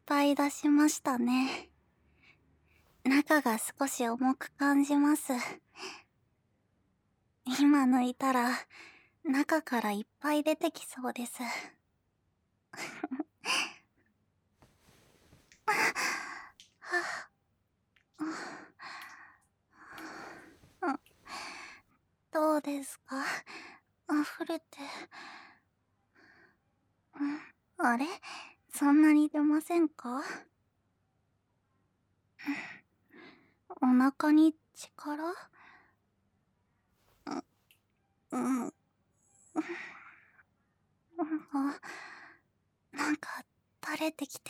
ぱい出しましたね。中が少し重く感じます。今抜いたら、中からいっぱい出てきそうです。どうですか？溢れて。あれ？そんなに出ませんか？お腹に力？うん。なんか垂れてきて。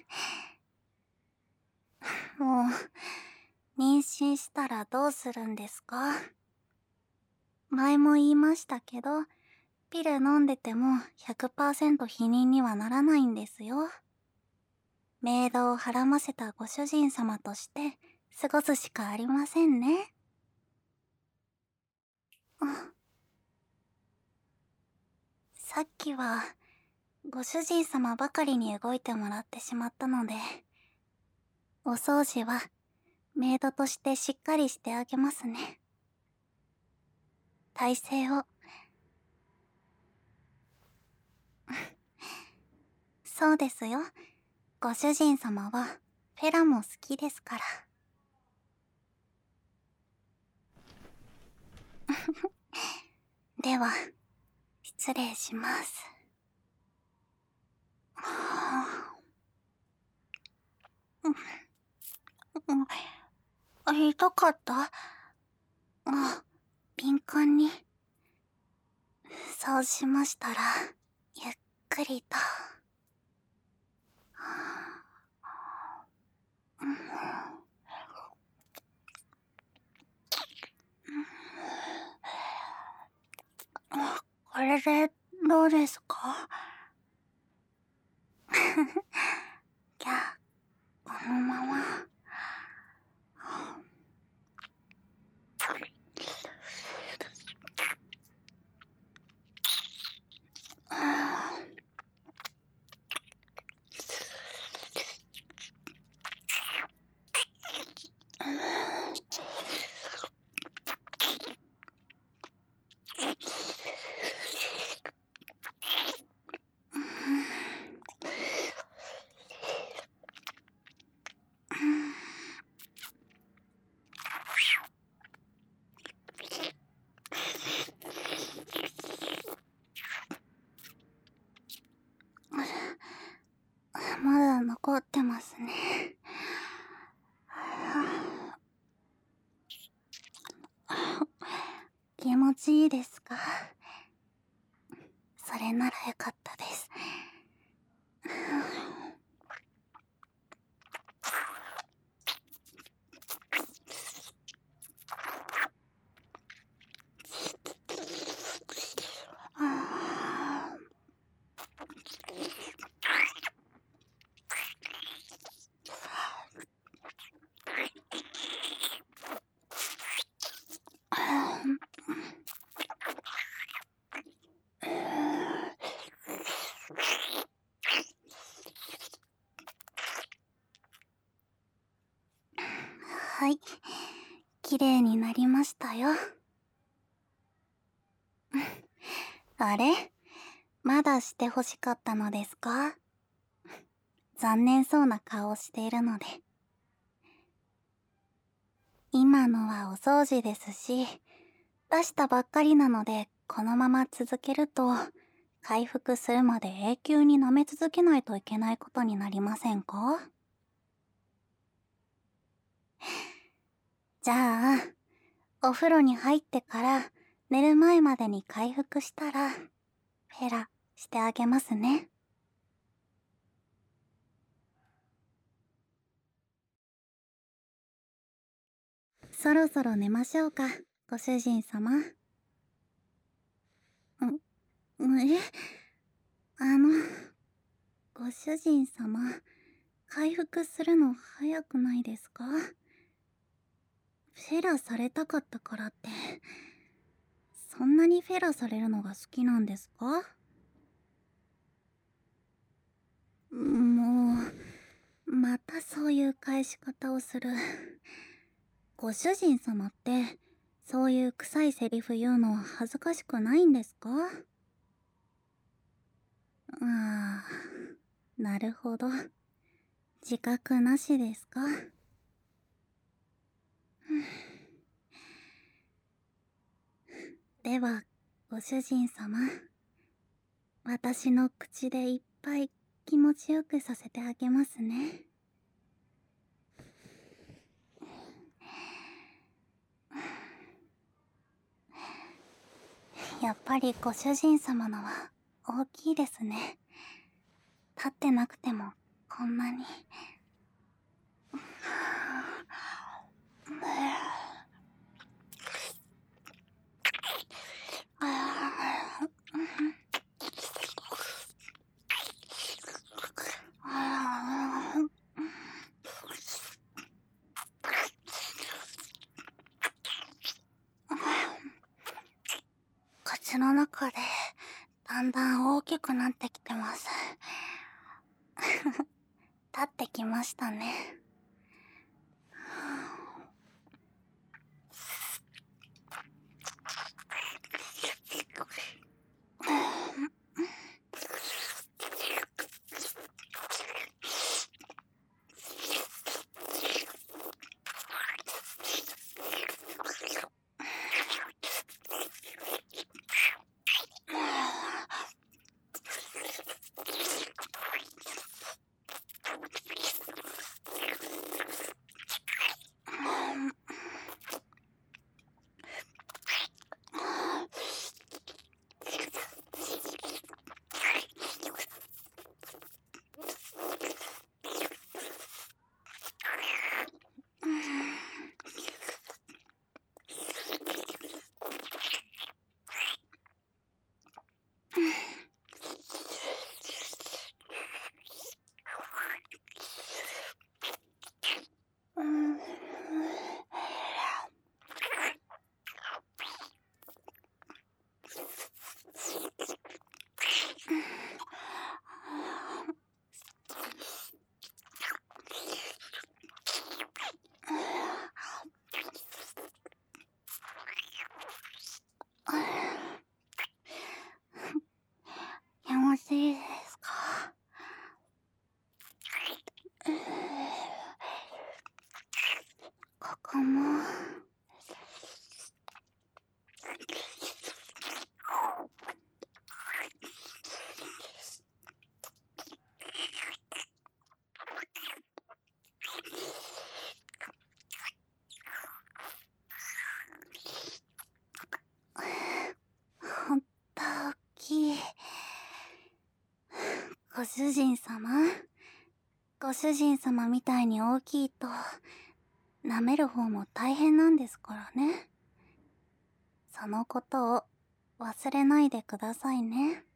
もう、妊娠したらどうするんですか？前も言いましたけど、ピル飲んでても100% 避妊にはならないんですよ。メイドをはらませたご主人様として過ごすしかありませんね。さっきは、ご主人様ばかりに動いてもらってしまったので、お掃除はメイドとしてしっかりしてあげますね。体勢を。そうですよ。ご主人様はフェラも好きですから。では、失礼します。痛かった？敏感に。そうしましたら、ゆっくりと。これでどうですか？じゃあ、このまま。まだ残ってますね。気持ちいいですか？それならよかったです。はい。綺麗になりましたよ。あれ？まだして欲しかったのですか？残念そうな顔をしているので。今のはお掃除ですし、出したばっかりなので、このまま続けると、回復するまで永久に舐め続けないといけないことになりませんか？じゃあ、お風呂に入ってから寝る前までに回復したら、フェラしてあげますね。そろそろ寝ましょうか、ご主人様。え、あの、ご主人様、回復するの早くないですか？フェラされたかったからって、そんなにフェラされるのが好きなんですか？もう、 またそういう返し方をする。ご主人様って、そういう臭いセリフ言うの恥ずかしくないんですか？ああ、なるほど。自覚なしですか？では、ご主人様、私の口でいっぱい気持ちよくさせてあげますね。やっぱりご主人様のは大きいですね。立ってなくてもこんなに。口の中でだんだん大きくなってきてます。立ってきましたね。よろしいですか？ここも。ほんと大きい。ご主人様、ご主人様みたいに大きいと舐める方も大変なんですからね。そのことを忘れないでくださいね。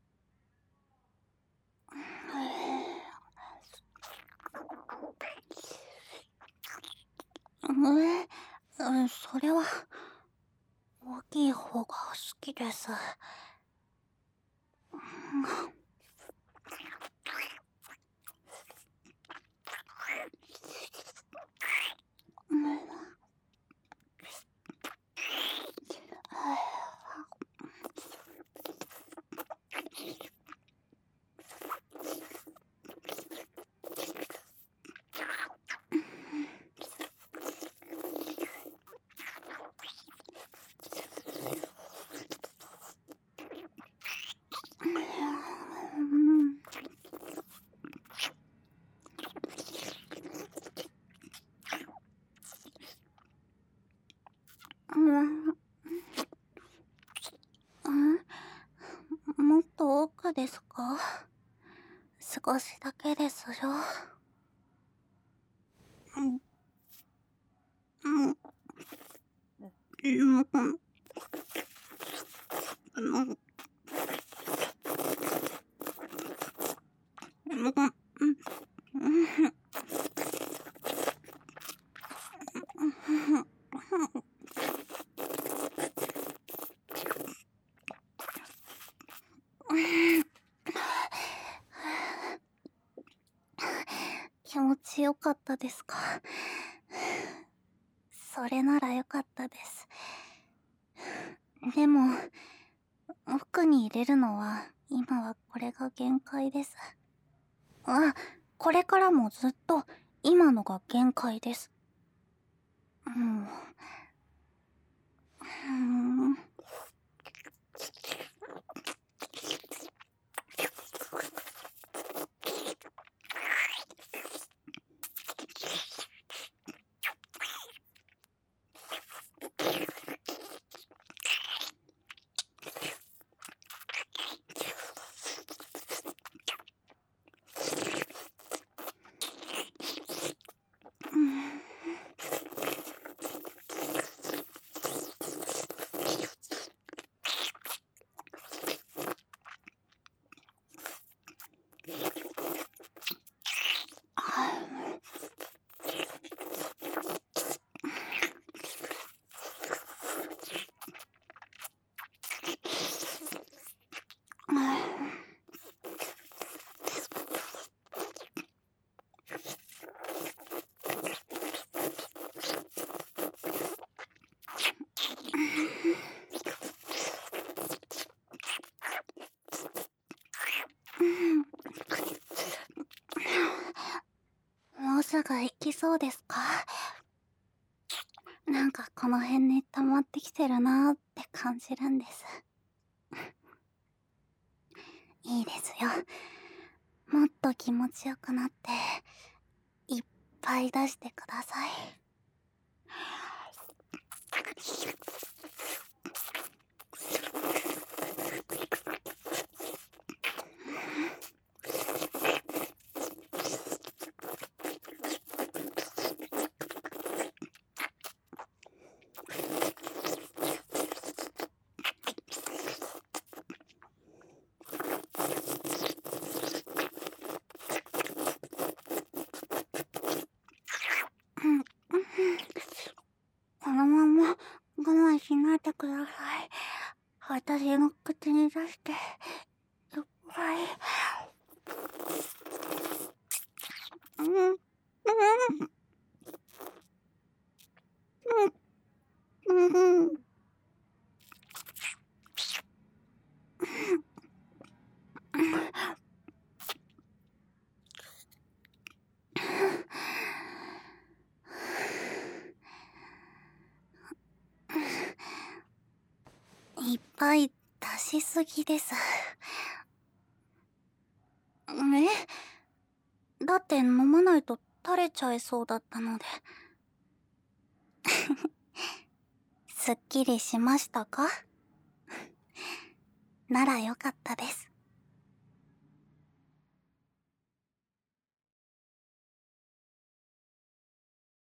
それは大きい方が好きです。もっと奥ですか？少しだけですよ。気持ちよかったですか。それならよかったです。でも、奥に入れるのは、今はこれが限界です。あ、これからもずっと、今のが限界です。もう、もうすぐ行きそうですか？なんかこの辺に溜まってきてるなーって感じるんです。いいですよ。もっと気持ちよくなって、いっぱい出してください。このまま我慢しないでください。私が口に出して、いっぱい。うん、うん、うん、うん。いっぱい出しすぎです。だって飲まないと垂れちゃいそうだったので。すっきりしましたか？ならよかったです。